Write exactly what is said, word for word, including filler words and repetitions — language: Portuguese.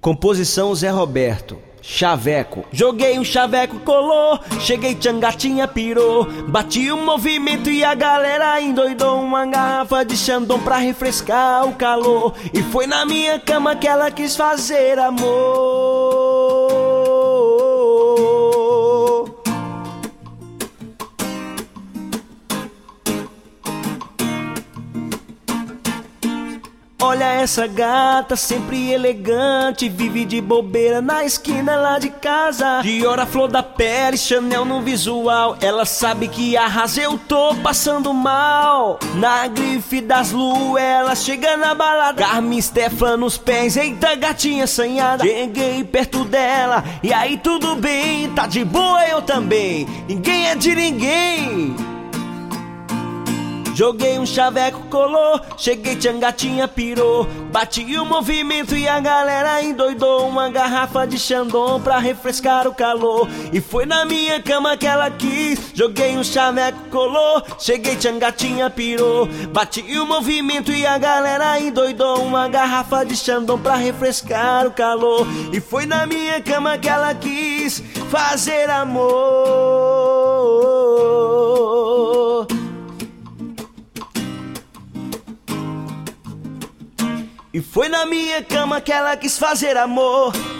Composição Zé Roberto. Chaveco. Joguei um chaveco, colou. Cheguei, tchangatinha, pirou. Bati o movimento e a galera endoidou. Uma garrafa de Chandon pra refrescar o calor. E foi na minha cama que ela quis fazer amor. Olha essa gata, sempre elegante. Vive de bobeira na esquina lá de casa. Dior a flor da pele, Chanel no visual. Ela sabe que arrasa, eu tô passando mal. Na grife das luas, ela chega na balada. Carmen Stefan nos pés, eita gatinha assanhada. Cheguei perto dela, e aí tudo bem. Tá de boa eu também, ninguém é de ninguém. Joguei um chaveco, colou. Cheguei, tchangatinha, pirou. Bati o movimento e a galera endoidou. Uma garrafa de Chandon pra refrescar o calor. E foi na minha cama que ela quis. Joguei um chaveco, colou. Cheguei, tchangatinha, pirou. Bati o movimento e a galera endoidou. Uma garrafa de Chandon pra refrescar o calor. E foi na minha cama que ela quis fazer amor. E foi na minha cama que ela quis fazer amor.